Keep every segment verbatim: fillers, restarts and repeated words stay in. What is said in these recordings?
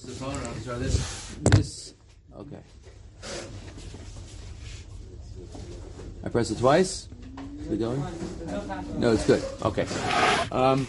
the phone. I'll try this. This. Okay. I press it twice. Is it going? No, it's good. Okay. Um,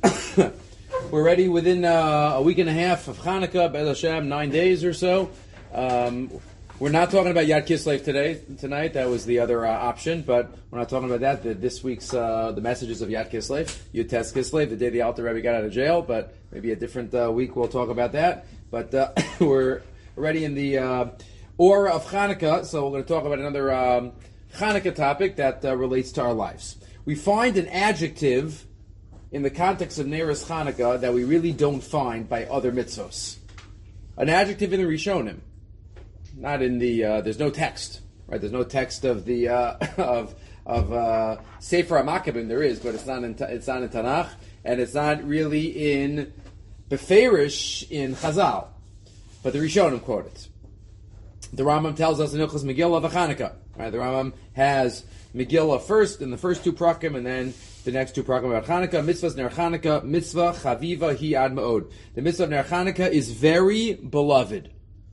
we're ready within uh, a week and a half of Hanukkah, Be'ez Hashem, nine days or so. Um, we're not talking about Yad Kislev today, tonight. That was the other uh, option, but we're not talking about that. The, this week's uh, the messages of Yad Kislev, Yud Tes Kislev, the day the Alter Rebbe got out of jail. But maybe a different uh, week we'll talk about that. But uh, we're already in the uh, Or of Hanukkah, so we're going to talk about another um, Hanukkah topic that uh, relates to our lives. We find an adjective in the context of Neiros Hanukkah that we really don't find by other mitzvos. An adjective in the Rishonim, not in the. Uh, there's no text, right? There's no text of the uh, of of uh, Sefer HaMakkabim. There is, but it's not in it's not in Tanakh, and it's not really in Beferish in Chazal. But the Rishonim quote it. The Rambam tells us in Ilchos Megillah of Hanukkah. Right? The Rambam has Megillah first in the first two prakim, and then the next two prakim about Hanukkah. Mitzvahs Ner Hanukkah, mitzvah chaviva hi ad ma'od. The mitzvah of Ner Hanukkah is very beloved.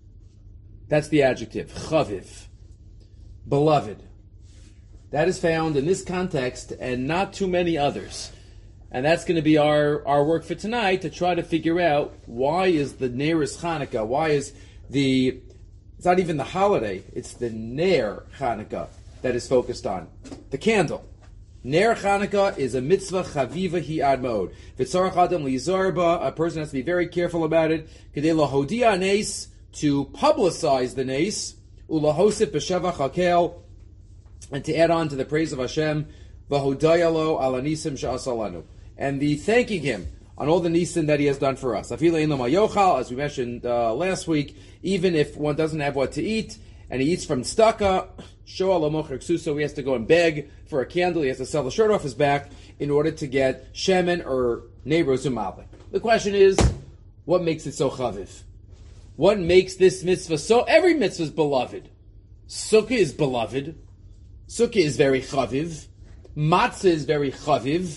That's the adjective, chaviv, beloved. That is found in this context and not too many others. And that's going to be our, our work for tonight, to try to figure out why is the Neiros Hanukkah, why is the, it's not even the holiday, it's the Ner Hanukkah that is focused on. The candle. Ner Hanukkah is a mitzvah chaviva hi ad ma'od. V'tzarach adam liyizar ba, a person has to be very careful about it. Kedei lahodia nes, to publicize the nes, ulahosif b'shevach hakel, and to add on to the praise of Hashem, v'hodayalo ala nisim sha'asalanu, and the thanking Him on all the nisim that He has done for us. Afila ein lo yochal, as we mentioned uh, last week, even if one doesn't have what to eat, and he eats from tzedakah, shoah lo mocher ksuso, he has to go and beg for a candle, he has to sell the shirt off his back in order to get shemen or neiros umalik. The question is, what makes it so chaviv? What makes this mitzvah so? Every mitzvah is beloved. Sukkah is beloved. Sukkah is very chaviv. Matzah is very chaviv.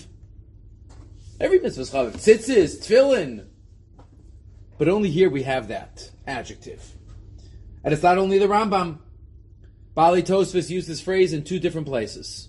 Every mitzvah is chaviv. Tzitzis is tefillin. But only here we have that adjective. And it's not only the Rambam. Bali Tosfos used this phrase in two different places.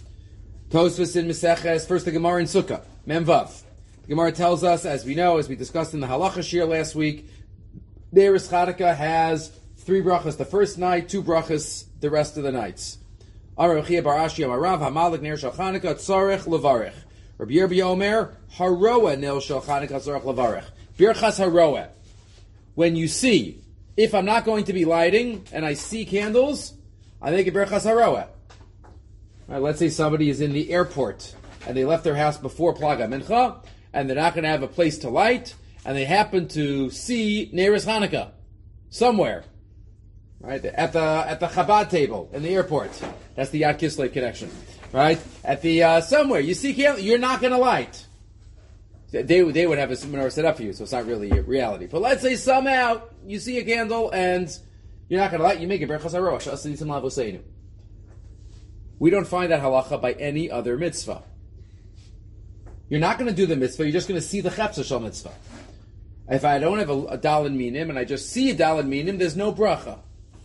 Tosfos in Meseches, first the Gemara in Sukkah, Mem Vav. The Gemara tells us, as we know, as we discussed in the Halacha Shir last week, Neiros Hanukkah has three brachas the first night, two brachas the rest of the nights. Amar Reb Chia bar Ashi Amar Rav Hamalik Ner Shel Hanukkah Tzarech Levarech. Rabbi Yerbi Omer Haroeh Ner Shel Hanukkah Tzarech Levarech. Birchas Haroeh. When you see, if I'm not going to be lighting and I see candles, I make a Birchas Haroeh. Right, let's say somebody is in the airport and they left their house before Plaga Mincha and they're not going to have a place to light, and they happen to see Neiros Hanukkah somewhere, right, at the at the Chabad table in the airport. That's the Yad Kislev connection, right? At the uh, somewhere you see candle, you're not going to light. They they would have a menorah set up for you, so it's not really a reality. But let's say somehow you see a candle and you're not going to light. You make a Berachas Haroeh. We don't find that halacha by any other mitzvah. You're not going to do the mitzvah. You're just going to see the Chepsa Shel mitzvah. If I don't have a, a daled minim and I just see a daled minim, there's no bracha.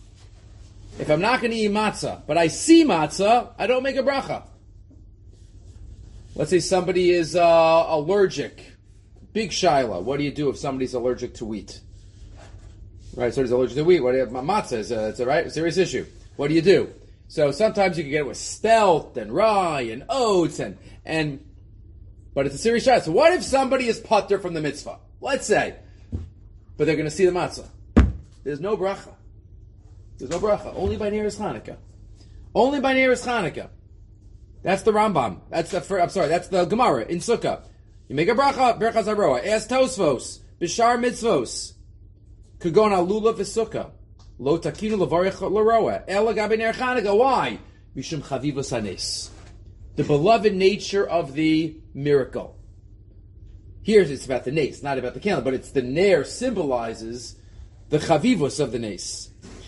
If I'm not going to eat matzah, but I see matzah, I don't make a bracha. Let's say somebody is uh, allergic. Big shaila. What do you do if somebody's allergic to wheat? Right, so he's allergic to wheat. What do you have? Matzah is a, it's a right, serious issue. What do you do? So sometimes you can get it with spelt and rye and oats and and, but it's a serious shaila. So what if somebody is putter from the mitzvah? Let's say, but they're going to see the matzah. There's no bracha. There's no bracha. Only by Neiros Hanukkah. Only by Neiros Hanukkah. That's the Rambam. That's the. I'm sorry. That's the Gemara in Sukkah. You make a bracha. Berachas Haroeh. Ask Tosfos. Bishar mitzvos. Kagon alula v'sukkah. Lo takinu levarich l'roeh. Ela gabe Ner Hanukkah. Why? Mishum chavivos hanes. The beloved nature of the miracle. Here it's about the nes, not about the candle, but it's the ner symbolizes the chavivos of the nes.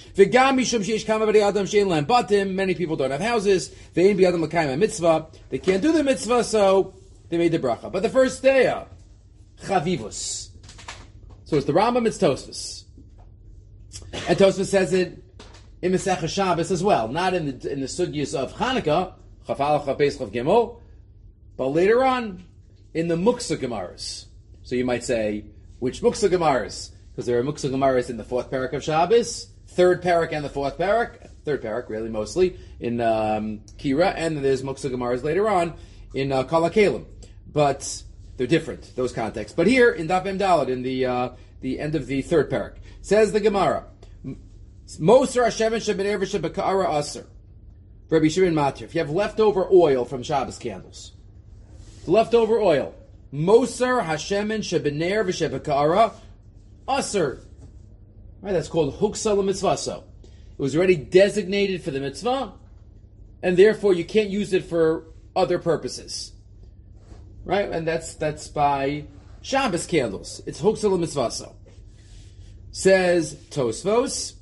Many people don't have houses. They can't do the mitzvah, so they made the bracha. But the first day, chavivos. So it's the Rambam, it's Tosfos. And Tosfos says it in Masechah Shabbos as well, not in the in the sugyas of Chanukah, Chaf Aleph, Chaf Beis, Chaf Gimel, but later on in the Muksa Gemaras. So you might say, which Muksa Gemaras? Because there are Muksa Gemaras in the fourth parak of Shabbos, third parak and the fourth parak, third parak really mostly, in um, Kira, and then there's Muksa Gemaras later on in uh, Kala Kalim. But they're different, those contexts. But here, in Daf Mem Daled, in the uh, the end of the third parak, says the Gemara, Moser Hashem Shebener V'Shebekara Aser. Rabbi Shimon Matir. If you have leftover oil from Shabbos candles, leftover oil, Moser Hashem Shebener V'Shebekara Aser. Right, that's called Huksa L'Mitzvaso. It was already designated for the mitzvah, and therefore you can't use it for other purposes. Right, and that's that's by Shabbos candles. It's Huksa L'Mitzvaso. Says Tosfos.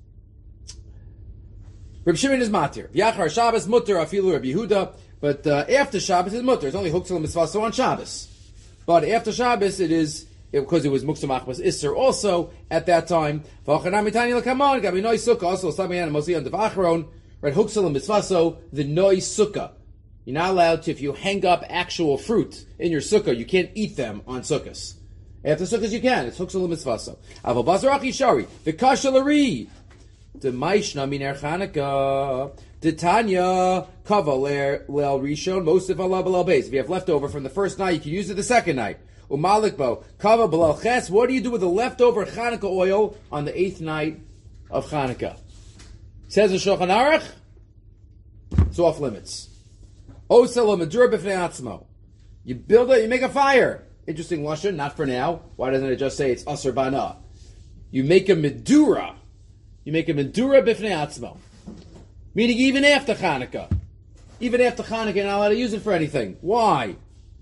Reb Shimon is matir. Yachar Shabbos mutter afilu Reb Yehuda, but uh, after Shabbos is mutter. It's only Huksa L'Mitzvaso on Shabbos. But after Shabbos it is, it, because it was Muksa Machmas Isser also at that time. V'achanam mitani l'kamon gabi noi sukkah also samiyan mosi on devachron. Right, Huksa L'Mitzvaso, the noi sukkah. You're not allowed to, if you hang up actual fruit in your sukkah, you can't eat them on sukkahs. After sukkahs you can. It's Huksa L'Mitzvaso. Aval bazar achi shari the kashalari. The Maishna Miner Chanukah, the Tanya Kava Lel Rishon, most of Allah Balal Beis. If you have leftover from the first night, you can use it the second night. Umalikbo Kava Balal Ches. What do you do with the leftover Chanukah oil on the eighth night of Chanukah? Says the Shulchan Aruch, it's off limits. Osela Madur B'fnei Atzmo. You build it, you make a fire. Interesting lashon, not for now. Why doesn't it just say it's Asur Bana? You make a Medura. You make a Medura B'fnei Atzmo. Meaning even after Chanukah. Even after Chanukah, you're not allowed to use it for anything. Why?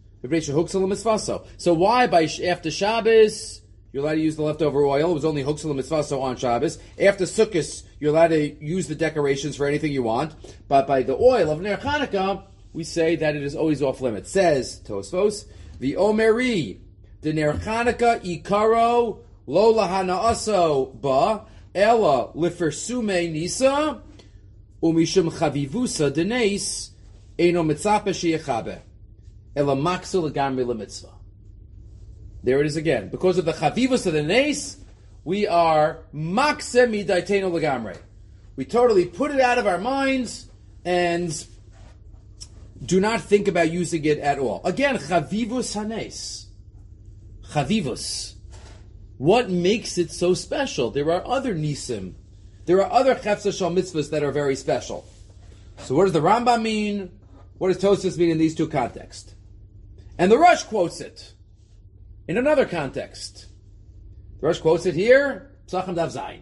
So why by after Shabbos, you're allowed to use the leftover oil? It was only Huksel Mitzvaso on Shabbos. After Sukkot, you're allowed to use the decorations for anything you want. But by the oil of Ner Chanukah, we say that it is always off limits. Says Tosfos, the Omeri, the Ner Chanukah Ikaro, Lo Lahanaaso Ba, Ella Lifersume Nisa, Umishum Chavivusa Denes, Eno Mitzape Sheyechabe, Ella Maksu Legamri Lemitzvah. There it is again. Because of the Chavivusa Denes, we are Makse Midaiteno Legamre. We totally put it out of our minds and do not think about using it at all. Again, Chavivus Hanes. Chavivus. What makes it so special? There are other nisim. There are other chefza shal mitzvahs that are very special. So what does the Rambam mean? What does Tosfos mean in these two contexts? And the Rosh quotes it in another context. The Rosh quotes it here, Psachim Dav Zayin.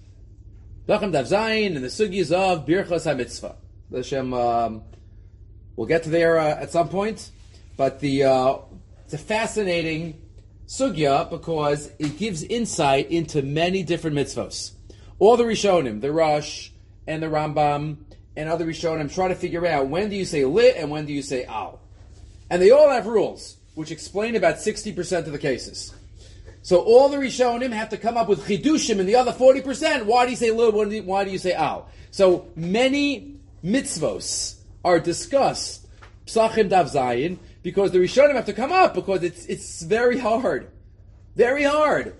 Psachim Dav Zayin and the sugyas of Birchas HaMitzvah. Hashem, um, we'll get to there uh, at some point, but the uh, it's a fascinating sugya because it gives insight into many different mitzvos. All the Rishonim, the Rosh and the Rambam and other Rishonim try to figure out when do you say lit and when do you say al. And they all have rules, which explain about sixty percent of the cases. So all the Rishonim have to come up with chidushim in the other forty percent. Why do you say lit, why do you say al? So many mitzvos are discussed, Psachim Dav Zayin, because the Rishonim have to come up, because it's it's very hard. Very hard.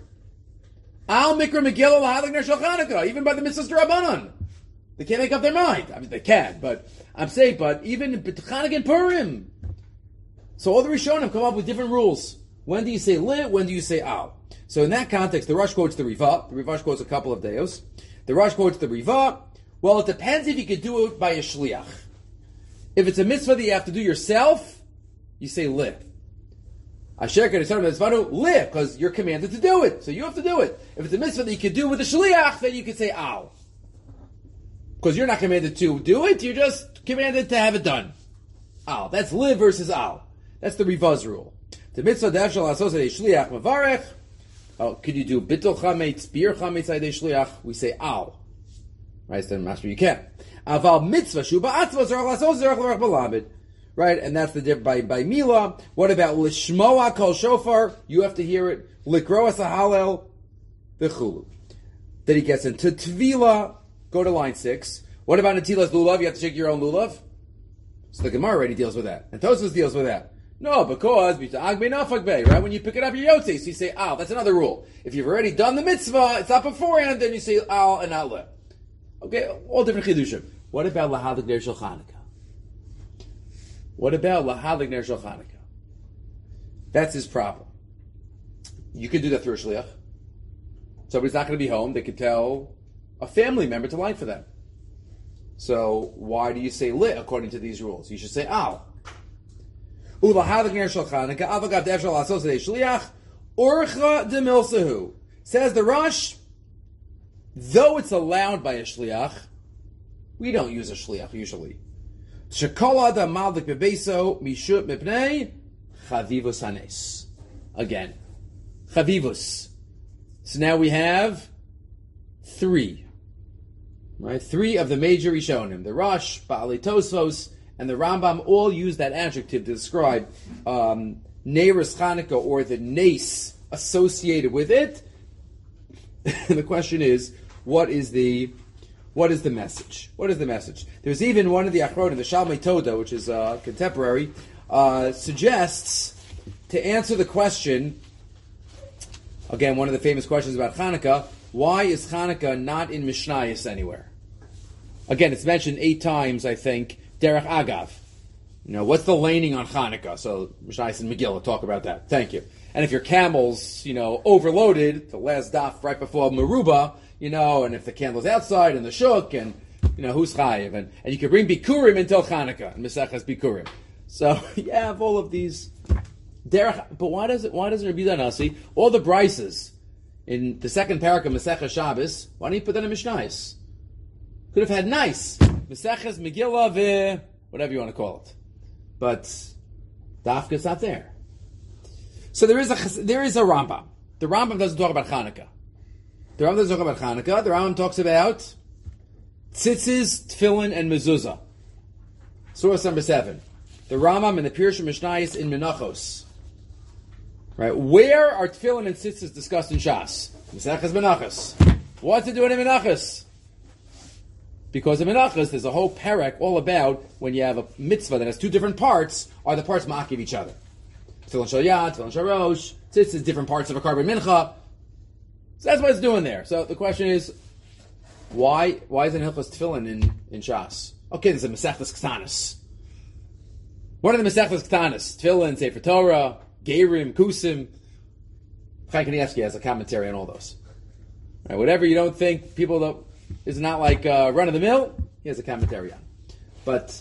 Al Mikra Megillah L'Hadlik Ner Shel Chanukah, even by the Mitzvahs D'Rabbanan. They can't make up their mind. I mean, they can, but I'm saying, but even Chanukah and Purim. So all the Rishonim come up with different rules. When do you say lit? When do you say al? So in that context, the Rosh quotes the Riva. The Riva quotes a couple of deos. The Rosh quotes the Riva. Well, it depends if you could do it by a shliach. If it's a mitzvah that you have to do yourself, you say lit. Asher Kedushanim Mitzvah lit, because you're commanded to do it, so you have to do it. If it's a mitzvah that you could do with a shliach, then you could say al. Because you're not commanded to do it, you're just commanded to have it done. Al. That's live versus al. That's the Rivaz rule. The mitzvah d'afshal asosei shliach mevarech. Oh, could you do bittul chametz, bir chametz ayidei shliach? We say al. Right, so then master you can. Aval mitzvah shu ba'atzva zerach lasos zerach l'rach b'lamid. Right, and that's the difference by by Mila. What about lishmoa kol shofar? You have to hear it. Likroas ha'halel. v'chulu. Then he gets into Tvila, go to line six. What about Natilas Lulav? You have to shake your own Lulav? So the Gemara already deals with that. And Tosfos deals with that. No, because, right? When you pick it up, your Yotze, so you say al. That's another rule. If you've already done the mitzvah, it's not beforehand, then you say al and al. Okay, all different chidushim. What about Lahalik Ner Shel Chanukah? What about Lahalik Ner Shel Chanukah? That's his problem. You could do that through a shliach. Somebody's not going to be home. They could tell a family member to light for them. So why do you say lit according to these rules? You should say al. Ulahalik ner shel Chanukah avagav de'efshar lasos shliach orcha demilsahu. Says the Rosh, though it's allowed by a shliach, we don't use a shliach usually. Shekol adam maldik bebeso mishut mipnei chavivus hanes. Again, chavivus. So now we have three, right? Three of the major Rishonim. The Rosh, Ba'alei Tosfos, and the Rambam all use that adjective to describe um, Neiros Chanukah, or the nace associated with it. And the question is, what is the what is the message? What is the message? There's even one of the Achronim, the Shalmei Toda, which is uh, contemporary, uh, suggests to answer the question. Again, one of the famous questions about Chanukah, why is Chanukah not in Mishnayos anywhere? Again, it's mentioned eight times, I think, Derech Agav. You know, what's the laning on Chanukah? So, Mishnayos and Megillah talk about that. Thank you. And if your camel's, you know, overloaded, the last daf right before Meruba, you know, and if the candle's outside and the shuk, and, you know, who's chayiv? And, and you can bring Bikurim until Chanukah, and Mesechas Bikurim. So, you have all of these... Derech, but why does it? Why doesn't Rabbi Nasi all the brises in the second parak of Masechah Shabbos? Why don't you put that in Mishnayos? Could have had nice Masechas Megillah ve whatever you want to call it, but Dafka's not there. So there is a there is a Rambam. The Rambam doesn't talk about Chanukah. The Rambam doesn't talk about Chanukah. The Rambam talks about tzitzis, tefillin, and mezuzah. Source number seven. The Rambam and the Pirush Mishnayos in Menachos. Right, where are tefillin and tzitzis discussed in Shas? Mesechas Menachos. What to do in Menachos? Because in Menachos there's a whole parak all about when you have a mitzvah that has two different parts, are the parts ma'akiv each other. Tefillin shel yad, tefillin shel rosh, tzitzis, different parts of a carbon mincha. So that's what it's doing there. So the question is, why why isn't Hilchos tefillin in, in Shas? Okay, there's a Mesechas Ktanis. What are the Mesechas Ktanis? Tefillin, Sefer Torah, Gerim, Kusim. Chaim Kanievsky has a commentary on all those. Right, whatever you don't think people don't, is not like uh, run of the mill, he has a commentary on. But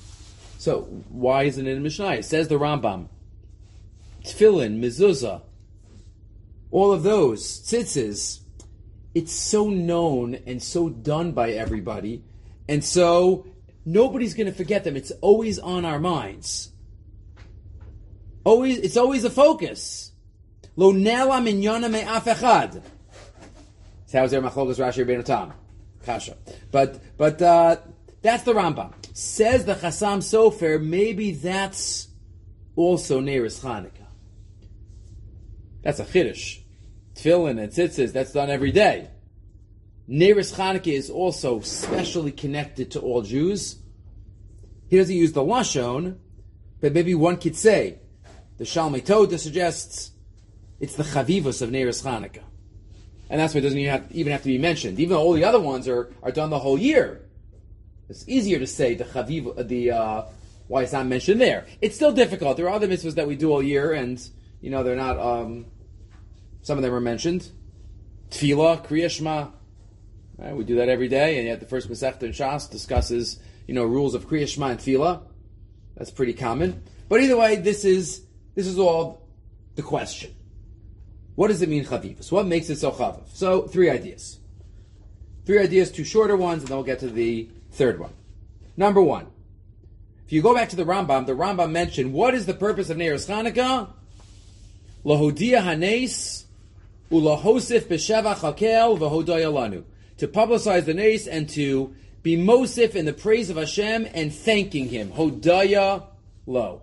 so why isn't it in Mishnah? It says the Rambam, Tefillin, Mezuzah, all of those tzitzis. It's so known and so done by everybody, and so nobody's going to forget them. It's always on our minds. Always, it's always a focus. Lo nela minyana me'af echad. How is there machlokas Rashi Rabbeinu Tam? Kasha. But but uh, that's the Rambam. Says the Chassam Sofer. Maybe that's also Neiros Chanukah. That's a chiddush. Tefillin and tzitzis. That's done every day. Neiros Chanukah is also specially connected to all Jews. He doesn't use the lashon, but maybe one could say the Shalmei Toda suggests it's the chavivus of Neiros Chanukah. And that's why it doesn't even have, even have to be mentioned. Even though all the other ones are, are done the whole year. It's easier to say the chaviv, the uh, why it's not mentioned there. It's still difficult. There are other mitzvahs that we do all year, and you know they're not. Um, some of them are mentioned. Tefillah, Kriya Shema. Right, we do that every day, and yet the first Masechta in Shas discusses you know rules of Kriya Shema and Tefillah. That's pretty common. But either way, this is this is all the question. What does it mean, chavivus? What makes it so chaviv? So, three ideas. Three ideas, two shorter ones, and then we'll get to the third one. Number one. If you go back to the Rambam, the Rambam mentioned, what is the purpose of Neiros Chanukah? Lahodia hanes, ulahosif b'shevach hakel v'hodaya lanu. To publicize the nes and to be mosif in the praise of Hashem and thanking Him. Hodaya lo.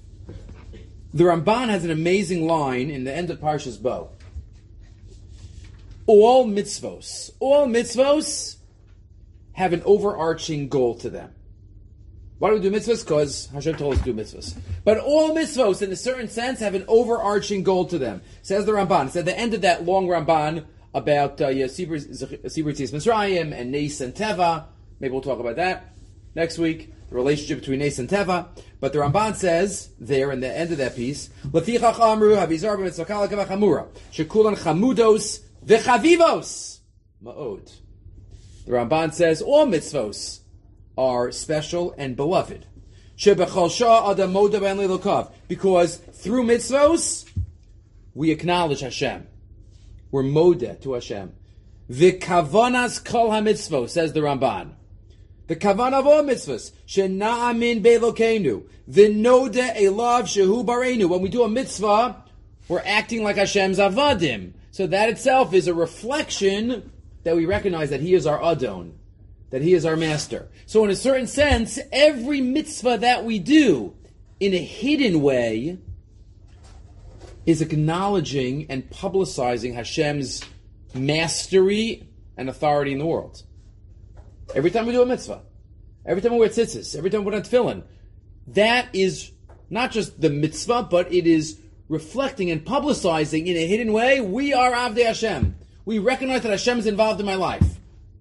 The Ramban has an amazing line in the end of Parshas Bo. all mitzvos, all mitzvos have an overarching goal to them. Why do we do mitzvahs? Because Hashem told us to do mitzvahs. But all mitzvahs, in a certain sense, have an overarching goal to them. Says the Ramban. It's at the end of that long Ramban about uh, Sibur Tzis Mitzrayim and Nes and Teva. Maybe we'll talk about that next week, the relationship between Nes and Teva. But the Ramban says, there in the end of that piece, L'fichach amru havizar b'mitzvah kala kavachamura, shekulan chamudos v'chavivos ma'od. The Ramban says, all mitzvos are special and beloved. Because through mitzvos, we acknowledge Hashem. We're modeh to Hashem. V'kavanas kol ha-mitzvos, says the Ramban. The kavanah of all mitzvos, shena'amin be'elokeinu, v'nodeh elav shehu bareinu. When we do a mitzvah, we're acting like Hashem's avadim. So that itself is a reflection that we recognize that He is our Adon, that He is our master. So in a certain sense, every mitzvah that we do, in a hidden way, is acknowledging and publicizing Hashem's mastery and authority in the world. Every time we do a mitzvah, every time we wear tzitzis, every time we put on tefillin, that is not just the mitzvah, but it is reflecting and publicizing in a hidden way, we are Avdei Hashem. We recognize that Hashem is involved in my life.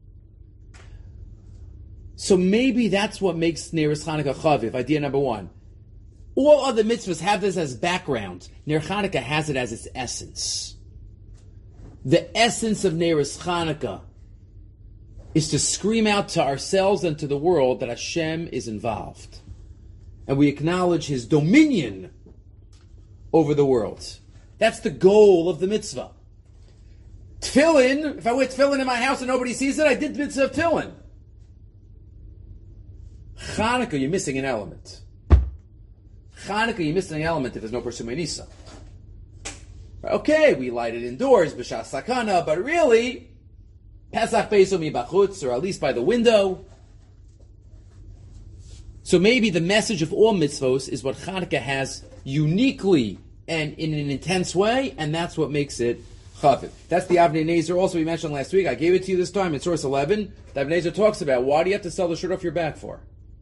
So maybe that's what makes Neiros Chanukah Chaviv, idea number one. All other mitzvahs have this as background. Ner Chanukah has it as its essence. The essence of Neiros Chanukah is to scream out to ourselves and to the world that Hashem is involved. And we acknowledge His dominion over the world. That's the goal of the mitzvah. Tefillin, if I wear tefillin in my house and nobody sees it, I did the mitzvah of tefillin. Chanukah, you're missing an element. Chanukah, you're missing an element if there's no Persumei Nisa. Okay, we light it indoors, b'shas sakana, but really, Pesach Beiso mi bachutz, or at least by the window. So maybe the message of all mitzvos is what Chanukah has uniquely and in an intense way, and that's what makes it Chaviv. That's the Avnei Nezer also we mentioned last week. I gave it to you this time in source eleven. The Avnei Nezer talks about, why do you have to sell the shirt off your back for?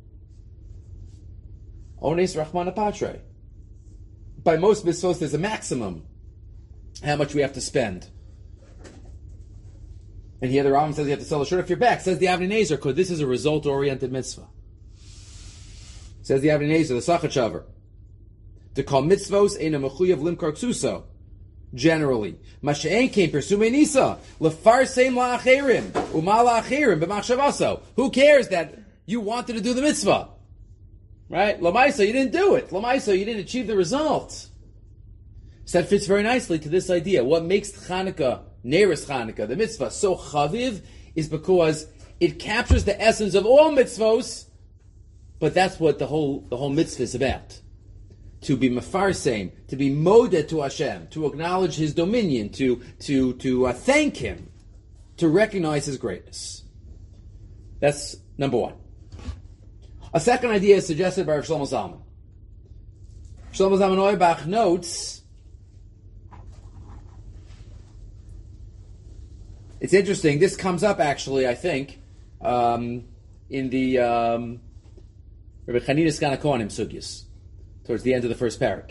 Ones Rachman Apatre. By most mitzvos, there's a maximum how much we have to spend. And here the Rambam says you have to sell the shirt off your back. Says the Avnei Nezer, because this is a result-oriented mitzvah. Says the Avnei Nezer, the Sachachavar, to call mitzvos ein mechuyev limkar ksuso. Generally, Masha'en came Persumei Nisa lefarsein la'acherim u'ma la'acherim b'machshavaso. Who cares that you wanted to do the mitzvah, right? Lamaisa, you didn't do it. Lamaisa, you didn't achieve the result. So that fits very nicely to this idea. What makes Chanukah, Neiros Chanukah, the mitzvah, so chaviv is because it captures the essence of all mitzvos, but that's what the whole the whole mitzvah is about. To be mefarsein, to be modeh to Hashem, to acknowledge His dominion, to to to uh, thank Him, to recognize His greatness. That's number one. A second idea is suggested by Rav Shlomo Zalman. Shlomo Zalman Auerbach notes, it's interesting, this comes up actually, I think, um, in the um, Rabbi Chanina Sgan HaKohanim Sugyas, towards the end of the first parak.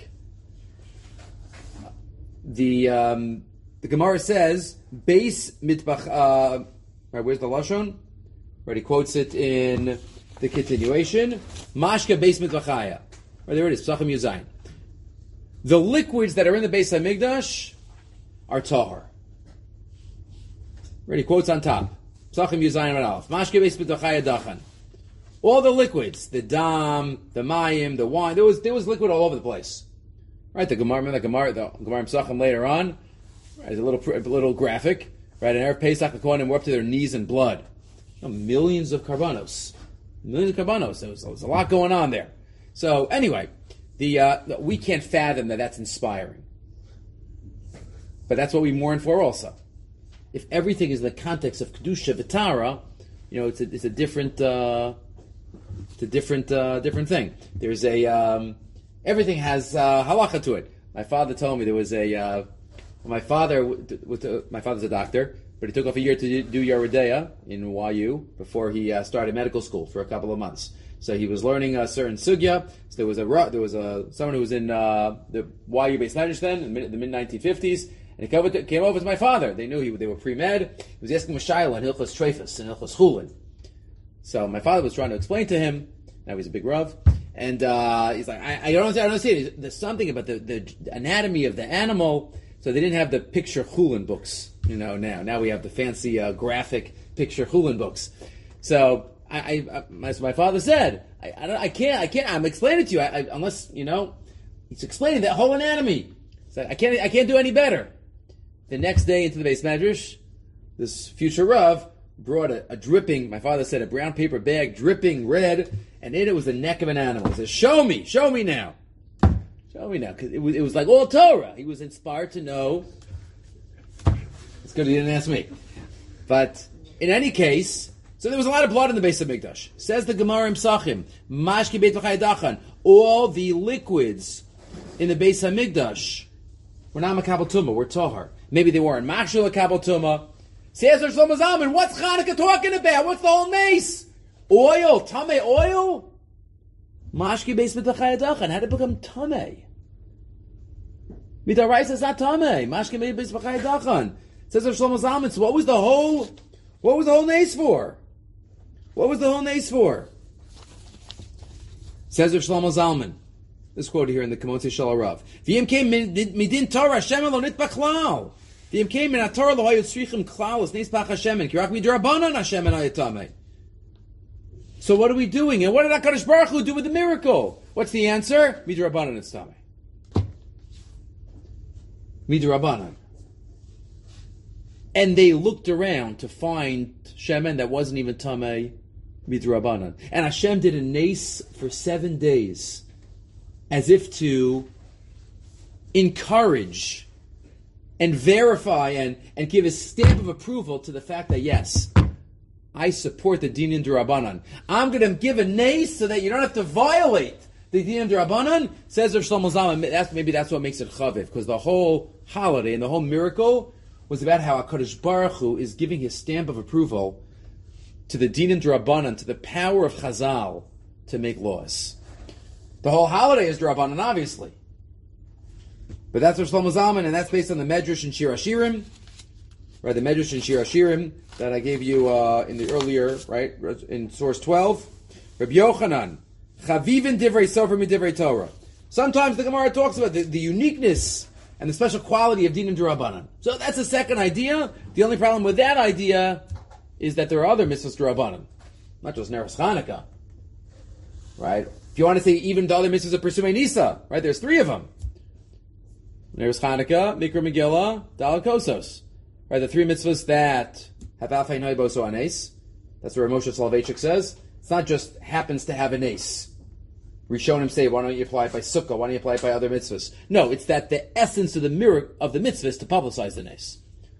The um, the Gemara says, Beis mitbach, uh, right, where's the Lashon? Right, he quotes it in the continuation. Mashka Beis mitbachaya. Right, there it is, Psachim Yuzayin. The liquids that are in the Beis HaMikdash are tahor. Right, he quotes on top. Psachim Yuzayin and Aleph. Mashka Beis mitbachaya dachan. All the liquids, the dam, the mayim, the wine, there was there was liquid all over the place. Right, the Gemara, remember the Gemara, the Gemara Pesachim later on, right, a little a little graphic, right, and Erev Pesach, the Kohanim were up to their knees in blood. You know, millions of karbanos. Millions of karbanos. There was, there was a lot going on there. So, anyway, the uh, we can't fathom that that's inspiring. But that's what we mourn for also. If everything is in the context of Kedusha V'Tara, you know, it's a, it's a different... Uh, It's a different, uh, different thing. There's a um, everything has uh, halacha to it. My father told me there was a uh, My father, with uh, my father's a doctor, but he took off a year to do Yeridea in Y U before he uh, started medical school for a couple of months. So he was learning a certain sugya. So there was a there was a someone who was in uh, the Y U Beis Medrash then in the mid nineteen fifties, and he came over, to, came over to my father. They knew he they were pre med. He was asking Mashayla and Hilchos Treifus and Hilchos Chulin. So my father was trying to explain to him. Now he's a big rav, and uh, he's like, I, I don't I don't see it. There's something about the, the anatomy of the animal. So they didn't have the picture Chulin books, you know. Now now we have the fancy uh, graphic picture Chulin books. So. I, I, as my father said, I, I, don't, I can't, I can't. I'm explaining it to you, I, I, unless you know. He's explaining that whole anatomy. So I can't, I can't do any better. The next day into the Beis Medrash, this future Rav brought a, a dripping. My father said a brown paper bag, dripping red, and in it was the neck of an animal. He said, "Show me, show me now, show me now," because it was, it was like all Torah. He was inspired to know. It's good he didn't ask me, but in any case. So there was a lot of blood in the Beis Hamikdash. Says the Gemara in Psachim, Mashki Beit V'Chayadachan, all the liquids in the Beis Hamikdash were not Makabel Tumah, were Tahar. Maybe they weren't Machshel Makabel Tumah. Says Rosh Shlomo Zalman, what's Chanukah talking about? What's the whole mace? Oil, Tameh oil? Mashki Beit V'Chayadachan, how did it become Tameh? Midaraisa is not Tameh. Mashki Beit V'Chayadachan. Says Rosh Shlomo Zalman, so what was the whole, what was the whole mace for? What was the whole nace for? Says Rav Shlomo Zalman. This quote here in the Kamotzi Shal Rav. V'yim came midin Torah Hashem lo nit b'chlal. V'yim came min haTorah lo hayu tzrichim klal es neis pach Hashem and kirak midrabanan Hashem and hayatamei. So what are we doing? And what did HaKadosh Baruch Hu do with the miracle? What's the answer? Midrabanan it's tamei. Midrabanan. And they looked around to find shemen that wasn't even tamei. Midrabanan. And Hashem did a nace for seven days as if to encourage and verify and, and give a stamp of approval to the fact that yes, I support the Dinin D'Rabbanan. I'm going to give a nace so that you don't have to violate the Dinin D'Rabbanan. Says Rav Shlomo Zalman, that's, maybe that's what makes it chaviv, because the whole holiday and the whole miracle was about how HaKadosh Baruch Hu is giving his stamp of approval to the Dinin D'Rabbanan, to the power of Chazal to make laws. The whole holiday is D'Rabbanan, obviously. But that's Rav Shlomo Zalman, and that's based on the Medrash and Shir Hashirim, right? The Medrash and Shir Hashirim that I gave you uh, in the earlier, right, in source twelve. Rabbi Yochanan, Chavivin Divrei Sofer Mi Divrei Torah. Sometimes the Gemara talks about the, the uniqueness and the special quality of Dinim D'Rabbanan. So that's the second idea. The only problem with that idea is that there are other mitzvahs D'Rabbanan, not just Neros Chanukah, right? If you want to say even the other mitzvahs of Persumei Nisa, right? There's three of them. Neros Chanukah, Mikra Megillah, Daled Kosos. Right? The three mitzvahs that have Alfei Noi Boso Anes. That's what Moshe Soloveitchik says. It's not just happens to have an ace. Rishonim say, why don't you apply it by Sukkah? Why don't you apply it by other mitzvahs? No, it's that the essence of the miracle of the mitzvah is to publicize the ace.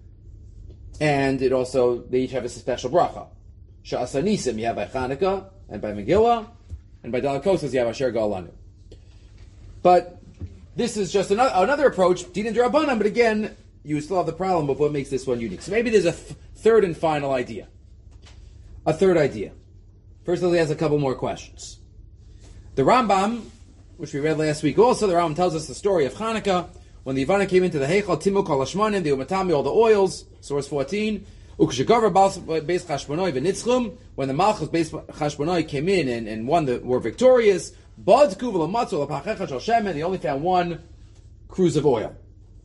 And it also, they each have a special bracha. Sha'asa Nisim, you have by Chanukah, and by Megillah, and by Daled Kosos, you have Asher Galanu. But this is just another, another approach, Dinin D'Rabbanan, but again, you still have the problem of what makes this one unique. So maybe there's a th- third and final idea. A third idea. First, he has a couple more questions. The Rambam, which we read last week also, the Rambam tells us the story of Chanukah. When the Yevana came into the Heichal, Timuk al Hashmanim, the Umatami, all the oils, source fourteen. Ukshagavar Beis Chashmonoi v'Nitzchum, when the Malchus Beis Chashmonoi came in and, and won the, were victorious, Badku v'Lamatzu l'Pachecha Shel Shemen, they only found one cruse of oil.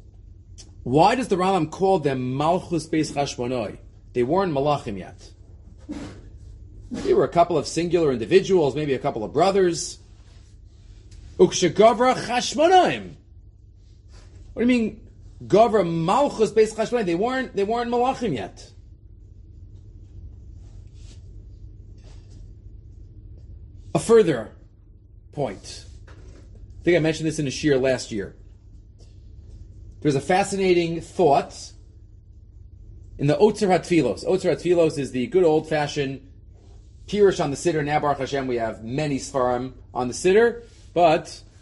Why does the Rambam call them Malchus Beis Chashmonoi? They weren't Malachim yet. They were a couple of singular individuals, maybe a couple of brothers. Ukshagavra Chashmonaim. What do you mean, Gavra Malchus Beis Chashmonaim? They weren't. They weren't Malachim yet. A further point. I think I mentioned this in a shir last year. There's a fascinating thought in the Otzer HaTfilos. Otzer HaTfilos is the good old-fashioned Pirush on the Siddur. Now, Baruch Hashem, we have many Sfarim on the Siddur, but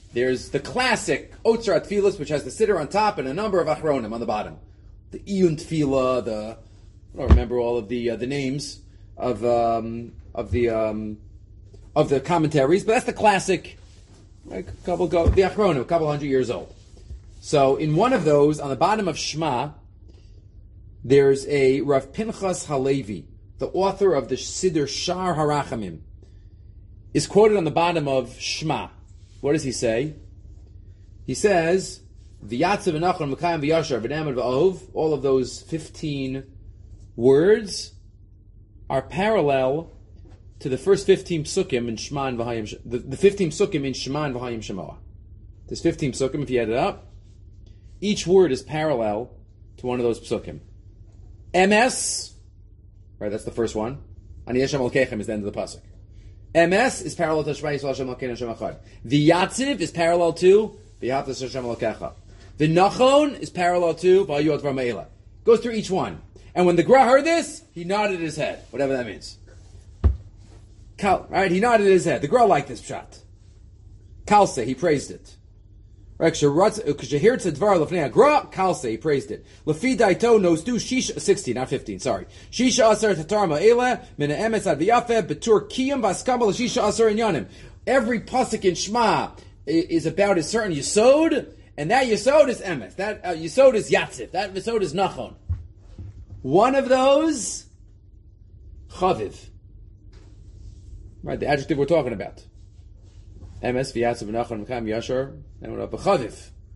There's the classic Otzar Tfilas, which has the sitter on top and a number of Achronim on the bottom. The Iyun Tfila, the I don't remember all of the uh, the names of um, of the um, of the commentaries, but that's the classic. Like a couple go the Achronim, a couple hundred years old. So in one of those, on the bottom of Shema, there's a Rav Pinchas Halevi, the author of the Siddur Shar Harachamim, is quoted on the bottom of Shema. What does he say? He says, V'yatzav v'nachon v'kayim v'yashar v'namad v'ov, all of those fifteen words are parallel to the first fifteen psukim in Shema and V'hayim, the, the fifteen psukim in Shema and V'hayim Shemoah. There's fifteen psukim, if you add it up. Each word is parallel to one of those psukim. M S, right, that's the first one. Ani Hashem Elokechem is the end of the pasuk. M S is parallel to Shema Yisrael Hashem Elokeinu Hashem Echad. The Yatziv is parallel to V'yatas Hashem Elokecha. The Nachon is parallel to V'ayu Advar Me'ela. Goes through each one. And when the Gra heard this, he nodded his head, whatever that means. Kal, right? He nodded his head. The Gra liked this pshat. Kalse, he praised it. Right? Kshehirtz Dvar Lefnei Gra, Kalse, he praised it. Lefi Daito knows do Shisha, sixteen, not fifteen, sorry. Shisha Asar Tatar Ma'ela, Mina Emes Ad V'Yafeh, Betur Kiyam Vaskabal Shisha Asar Inyanim. Every pasuk in Shema is about a certain Yisod, and that Yisod is Emes. That uh, Yisod is Yatziv. That Yisod is Nachon. One of those, Chaviv. Right, the adjective we're talking about. Emes, V'yatziv, V'nachon, V'kam, Yashar, and what about Chaviv?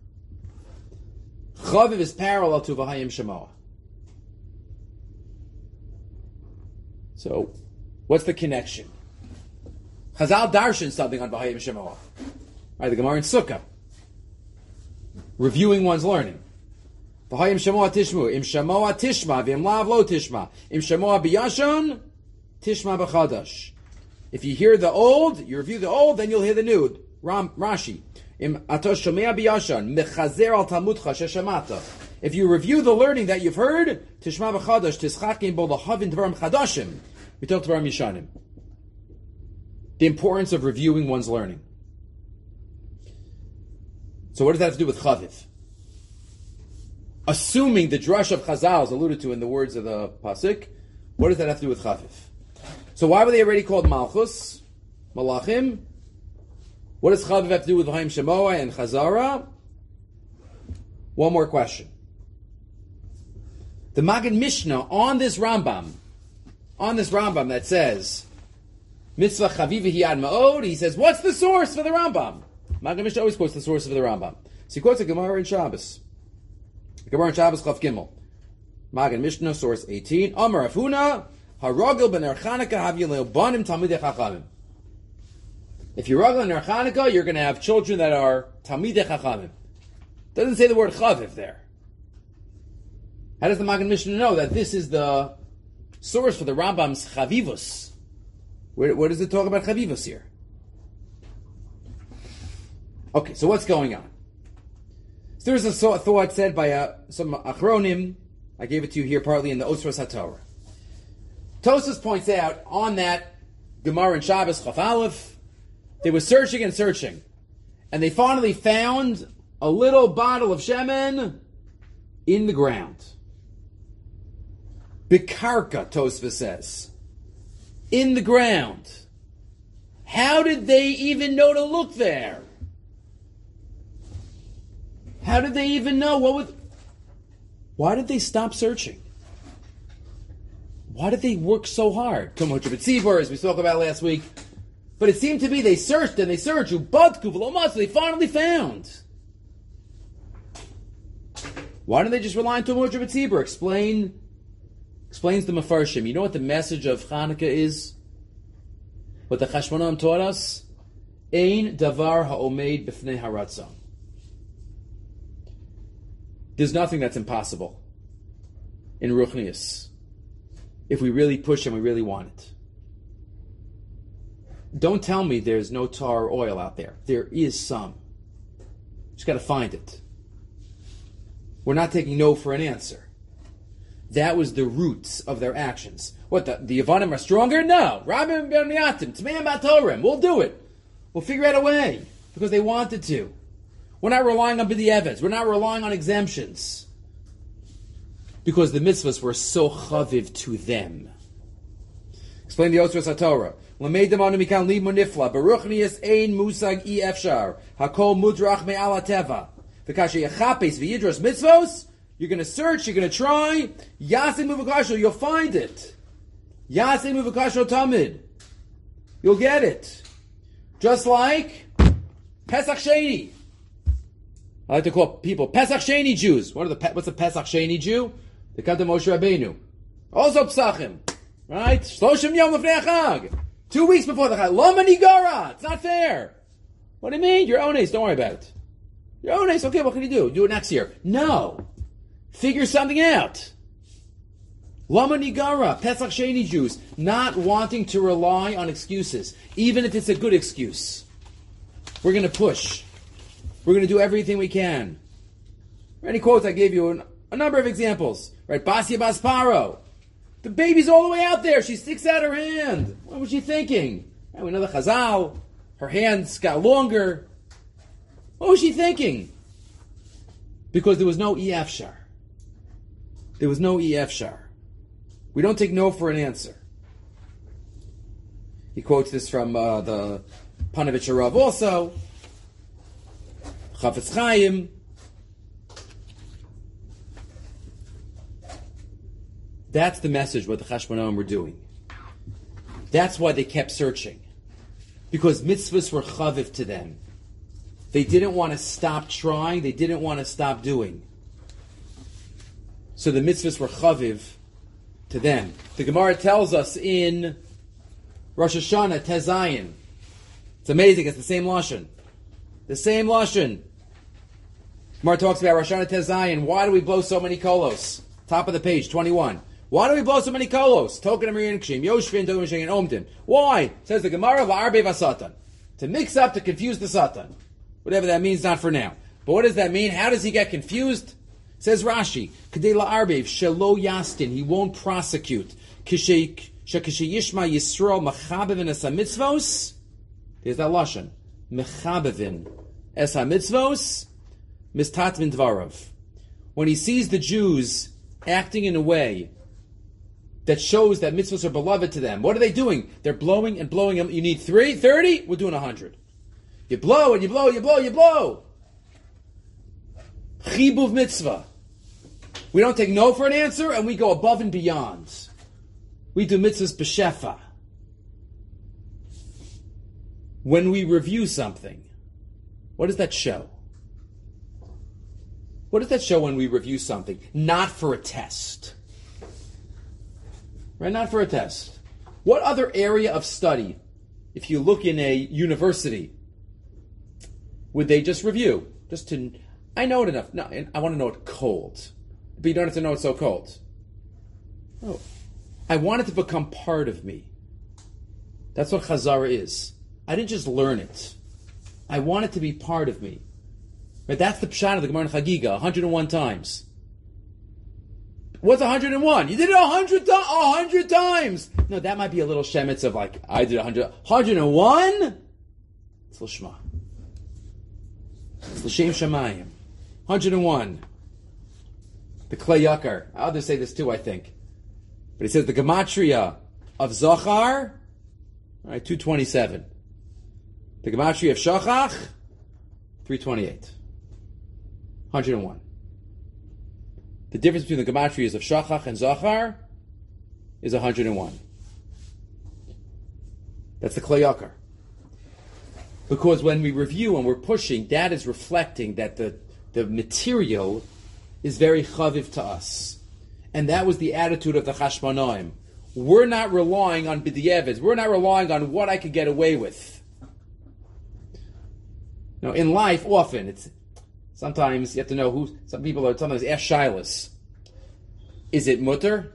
Chaviv is parallel to V'hayim Shemoah. So, what's the connection? Chazal darshan something on V'hayim Shemoah. Right, the Gemara in Sukkah. Reviewing one's learning. V'hayim Shemoah Tishmu. Im Shemoah Tishma. V'im Lav Lo Tishma. Im Shemoah B'yashon. Tishma B'chadash. If you hear the old, you review the old, then you'll hear the new. Ram, Rashi. Im Atosh Shomea B'yashon. Mechazer al Talmudcha Sheshamata. If you review the learning that you've heard, Tishma B'chadash. Tischakim Bo L'havin Dvarim Chadashim. V'tok Dvarim Yishanim. The importance of reviewing one's learning. So what does that have to do with Chaviv? Assuming the drush of Chazal is alluded to in the words of the pasuk, what does that have to do with Chaviv? So why were they already called Malchus, Malachim? What does Chaviv have to do with V'hayim Shemoah and Chazara? One more question. The Magen Mishnah on this Rambam, on this Rambam that says, Mitzvah Chaviv Hiyad Ma'od, he says, what's the source for the Rambam? Magen Mishnah always quotes the source of the Rambam. So he quotes a Gemara in Shabbos. The Gemara in Shabbos, Chav Gimel. Magen Mishnah, source eighteen. Amar Afuna, Harogel ben Erchanaka Havil Banim Talmidei Chachamim. If you're Rogel in Erchanaka, you're going to have children that are Talmidei Chachamim. Doesn't say the word Chaviv there. How does the Magen Mishnah know that this is the source for the Rambam's Chavivus? Where, where does it talk about Chavivus here? Okay, so what's going on? So there's a thought said by uh, some Achronim. I gave it to you here partly in the Osros HaTorah. Tosfos points out on that Gemara in Shabbos Chaf Aleph, they were searching and searching, and they finally found a little bottle of shemen in the ground. Bikarka, Tosfos says. In the ground. How did they even know to look there? How did they even know? What would? Why did they stop searching? Why did they work so hard? Too much of it, Tzibur, as we spoke about last week. But it seemed to be they searched and they searched. They finally found. Why didn't they just rely on too much of a Tzibur? Explain. Explains the Mefarshim. You know what the message of Hanukkah is? What the Chashmonaim taught us? Ein davar ha'omeid b'fnei haratzon. There's nothing that's impossible in Ruchnius if we really push and we really want it. Don't tell me there's no tar or oil out there. There is some. Just got to find it. We're not taking no for an answer. That was the roots of their actions. What, the, the Yavanim are stronger? No. Rabim Berniatim, Tmeim Batorim. We'll do it. We'll figure out a way. because they wanted to. We're not relying on b'di'eved. We're not relying on exemptions. Because the mitzvahs were so chaviv to them. Explain the Otzros HaTorah. L'meidem anu mikan limu nifla. Baruch niyas ein musag i efshar. Hakol mudrach me'al hateva. V'kashe yachapes v'yidros mitzvos. You're going to search, you're going to try. Yasei muvakasho, you'll find it. Yasei muvakasho tamid. You'll get it. Just like Pesach Sheni. I like to call people Pesach Sheni Jews. What are the what's a Pesach Sheni Jew? They come to Moshe Rabbeinu. Also Pesachim. Right? Shloshim Yom Lefnei Chag. Two weeks before the Chag. Lama Nigara. It's not fair. What do you mean? You're ones. Don't worry about it. You're ones. Okay, what can you do? Do it next year. No. Figure something out. Lama Nigara. Pesach Sheni Jews. Not wanting to rely on excuses. Even if it's a good excuse. We're going to push. We're going to do everything we can. Any quotes I gave you, a number of examples. Right? Basia Basparo. The baby's all the way out there. She sticks out her hand. What was she thinking? Right, we know the Chazal. Her hands got longer. What was she thinking? Because there was no E F Shar. There was no E F Shar. We don't take no for an answer. He quotes this from uh, the Panovich Rav also. Chafetz Chaim. That's the message what the Chashmonaim were doing. That's why they kept searching. Because mitzvahs were chaviv to them. They didn't want to stop trying. They didn't want to stop doing. So the mitzvahs were chaviv to them. The Gemara tells us in Rosh Hashanah, Tezayin. It's amazing. It's the same lashon. The same lashon. Gemara talks about Rosh Hashanah Tezayin. Why do we blow so many kolos? Top of the page, twenty-one. Why do we blow so many kolos? Token Amir Kshim, Yoshvin, Dogen and Omdim. Why? Says the Gemara, La'arbe Vasatan. To mix up, to confuse the Satan. Whatever that means, not for now. But what does that mean? How does he get confused? Says Rashi, Kadei La'arbe, Shelo Yastin, he won't prosecute. Shekashe Yishma Yisrael, Mechabevin Es HaMitzvos. There's that Lashon. Mechabevin Es HaMitzvos, Mistatvin Dvarav. When he sees the Jews acting in a way that shows that mitzvahs are beloved to them. What are they doing? They're blowing and blowing them. You need three, thirty? We're doing a hundred. You blow and you blow, you blow, you blow. Chibuv mitzvah. We don't take no for an answer and we go above and beyond. We do mitzvahs b'shefa. When we review something, what does that show? What does that show when we review something? Not for a test. Right? Not for a test. What other area of study, if you look in a university, would they just review? Just to, I know it enough. No, I want to know it cold. But you don't have to know it's so cold. Oh, I want it to become part of me. That's what Chazara is. I didn't just learn it. I want it to be part of me. Right? That's the pshat of the Gemara in Chagiga, one hundred one times. What's one hundred one? You did it one hundred, to- one hundred times! No, that might be a little shemitz of like, I did one hundred. one hundred one? It's l'shma. It's l'shem shamayim. one hundred one. The Klei Yakar. Others say this too, I think. But he says the gematria of Zochar, right, two twenty-seven. The gematria of Shachach, three twenty-eight. one hundred one. The difference between the gematrias of Shachach and Zochar is one hundred one. That's the Klei Yakar. Because when we review and we're pushing, that is reflecting that the, the material is very chaviv to us. And that was the attitude of the Chashmonaim. We're not relying on b'di'eved. We're not relying on what I could get away with. Now, in life, often, it's sometimes you have to know who, some people are sometimes ask shilas. Is it mutter?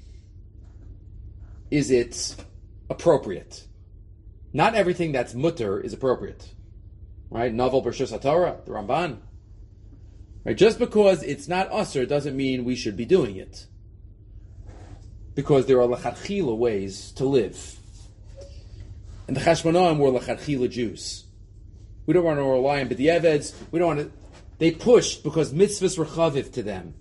Is it appropriate? Not everything that's mutter is appropriate. Right? Novel Bershus HaTorah, the Ramban. Right? Just because it's not usher doesn't mean we should be doing it. Because there are lechatchila ways to live. And the Chashmonaim were lechatchila Jews. We don't want to rely on b'di'eveds. We don't want to. They pushed because mitzvahs were chaviv to them.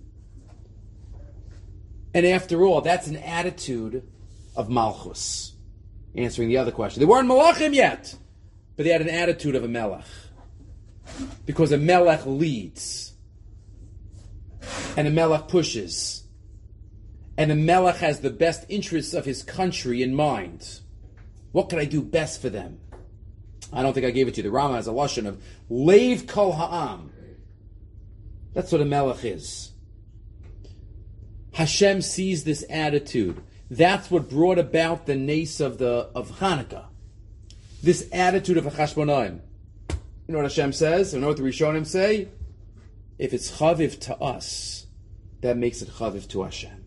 And after all, that's an attitude of malchus. Answering the other question. They weren't malachim yet, but they had an attitude of a melech. Because a melech leads. And a melech pushes. And a melech has the best interests of his country in mind. What can I do best for them? I don't think I gave it to you. The Rama has a lashon of leiv kol ha'am. That's what a melech is. Hashem sees this attitude. That's what brought about the nace of the of Hanukkah. This attitude of a chashbonaim. You know what Hashem says? You know what the Rishonim say? If it's chaviv to us, that makes it chaviv to Hashem.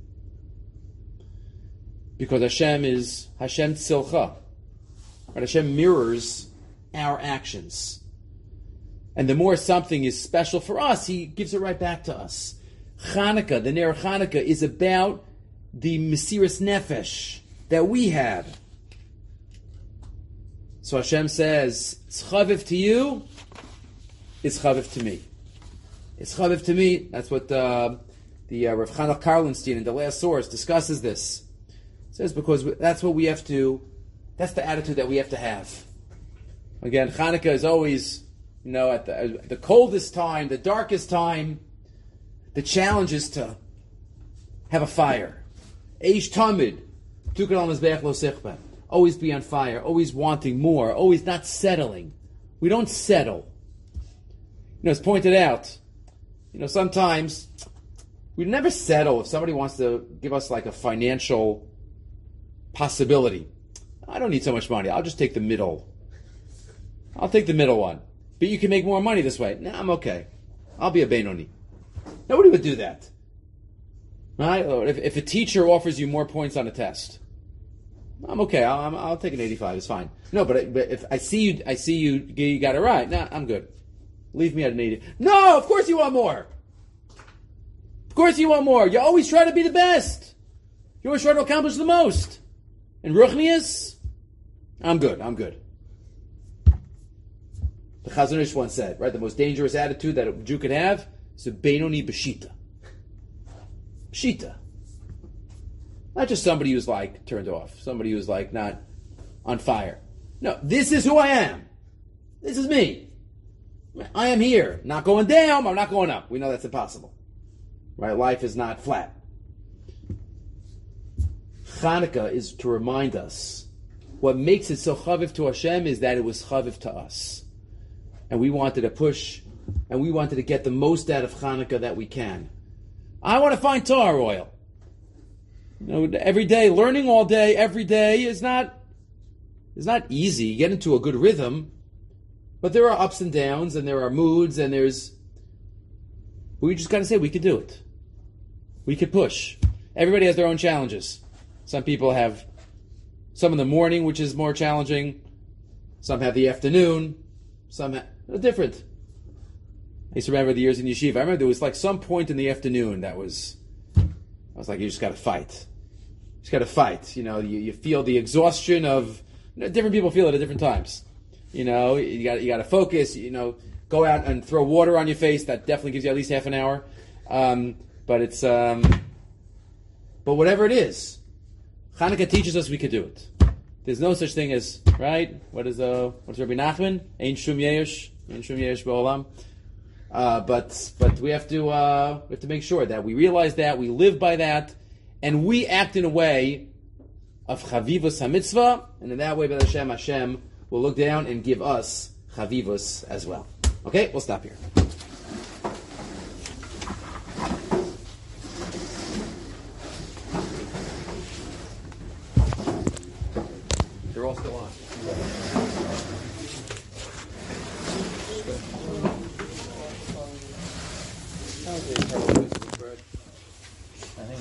Because Hashem is Hashem tzilcha. Right? Hashem mirrors our actions. And the more something is special for us, He gives it right back to us. Chanukah, the Ner Chanukah, is about the Mesiras Nefesh that we have. So Hashem says, it's chaviv to you, it's chaviv to me. It's chaviv to me. That's what uh, the uh, Rav Chanach Karlinstein in the last source discusses this. It says because that's what we have to, that's the attitude that we have to have. Again, Chanukah is always, you know, at the, the coldest time, the darkest time, the challenge is to have a fire. Eish tamid, tukar al mizbeach lo sichba. Always be on fire, always wanting more, always not settling. We don't settle. You know, it's pointed out, you know, sometimes we never settle if somebody wants to give us like a financial possibility. I don't need so much money. I'll just take the middle. I'll take the middle one. But you can make more money this way. No, I'm okay. I'll be a Benoni. Nobody would do that. Right? Or if, if a teacher offers you more points on a test, I'm okay. I'll, I'll take an eighty-five. It's fine. No, but, but if I see you, I see you, you got it right. Nah, I'm good. Leave me at an eighty. No, of course you want more. Of course you want more. You always try to be the best. You always try to accomplish the most. And Ruchnius, I'm good. I'm good. The Chazon Ish once said, right, the most dangerous attitude that a Jew could have is a Benoni B'shita. B'shita. Not just somebody who's like turned off, somebody who's like not on fire. No, this is who I am. This is me. I am here. Not going down, I'm not going up. We know that's impossible. Right? Life is not flat. Chanukah is to remind us what makes it so chaviv to Hashem is that it was chaviv to us. And we wanted to push, and we wanted to get the most out of Chanukah that we can. I want to find tar oil. You know, every day, learning all day, every day is not is not easy. You get into a good rhythm, but there are ups and downs, and there are moods, and there's. We just got to say we could do it. We could push. Everybody has their own challenges. Some people have some in the morning, which is more challenging. Some have the afternoon. Some have different. I used to remember the years in yeshiva. I remember there was like some point in the afternoon that was. I was like, you just got to fight. You just got to fight. You know, you, you feel the exhaustion of you know, different people feel it at different times. You know, you got you got to focus. You know, go out and throw water on your face. That definitely gives you at least half an hour. Um, but it's um, but whatever it is, Chanukah teaches us we could do it. There's no such thing as right. What is uh what's Rabbi Nachman? Ein shum yesh, ein shum yesh ba'olam. Uh, but but we have to uh, we have to make sure that we realize that we live by that, and we act in a way of chavivus hamitzvah, and in that way, B'ez Hashem, Hashem will look down and give us chavivus as well. Okay, we'll stop here. They're all still on. Okay.